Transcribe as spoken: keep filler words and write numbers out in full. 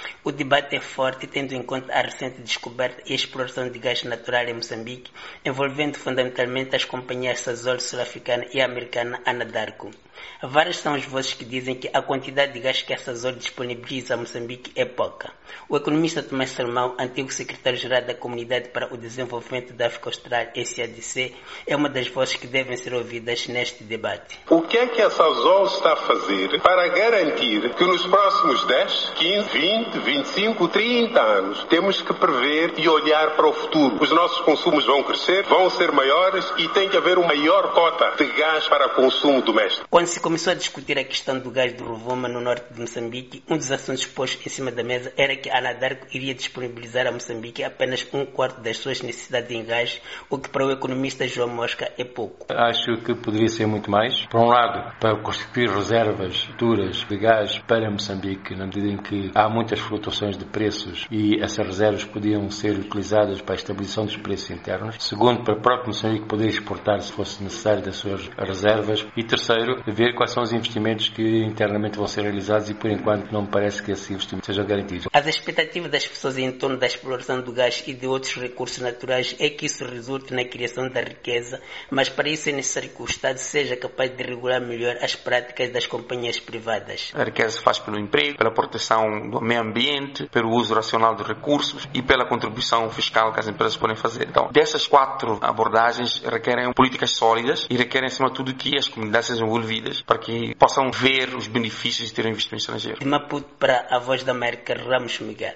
O debate é forte, tendo em conta a recente descoberta e exploração de gás natural em Moçambique, envolvendo fundamentalmente as companhias Sasol sul-africana e americana Anadarko. Várias são as vozes que dizem que a quantidade de gás que a Sasol disponibiliza a Moçambique é pouca. O economista Tomás Salmão, antigo secretário-geral da Comunidade para o Desenvolvimento da África Austral, S A D C, é uma das vozes que devem ser ouvidas neste debate. O que é que a Sasol está a fazer para garantir que nos próximos dez, quinze, vinte, vinte e cinco, trinta anos temos que prever e olhar para o futuro? Os nossos consumos vão crescer, vão ser maiores e tem que haver uma maior cota de gás para consumo doméstico. Quando se começou a discutir a questão do gás do Rovuma no norte de Moçambique, um dos assuntos postos em cima da mesa era que a Anadarko iria disponibilizar a Moçambique apenas um quarto das suas necessidades em gás, o que para o economista João Mosca é pouco. Acho que poderia ser muito mais. Por um lado, para constituir reservas futuras de gás para Moçambique, na medida em que há muitas flutuações de preços e essas reservas podiam ser utilizadas para a estabilização dos preços internos. Segundo, para o próprio Moçambique poder exportar se fosse necessário das suas reservas. E terceiro, ver quais são os investimentos que internamente vão ser realizados e, por enquanto, não me parece que esses investimentos sejam garantidos. As expectativas das pessoas em torno da exploração do gás e de outros recursos naturais é que isso resulte na criação da riqueza, mas para isso é necessário que o Estado seja capaz de regular melhor as práticas das companhias privadas. A riqueza se faz pelo emprego, pela proteção do meio ambiente, pelo uso racional dos recursos e pela contribuição fiscal que as empresas podem fazer. Então, dessas quatro abordagens requerem políticas sólidas e requerem, acima de tudo, que as comunidades sejam envolvidas para que possam ver os benefícios de ter um investimento estrangeiro. De Maputo para a Voz da América, Ramos Miguel.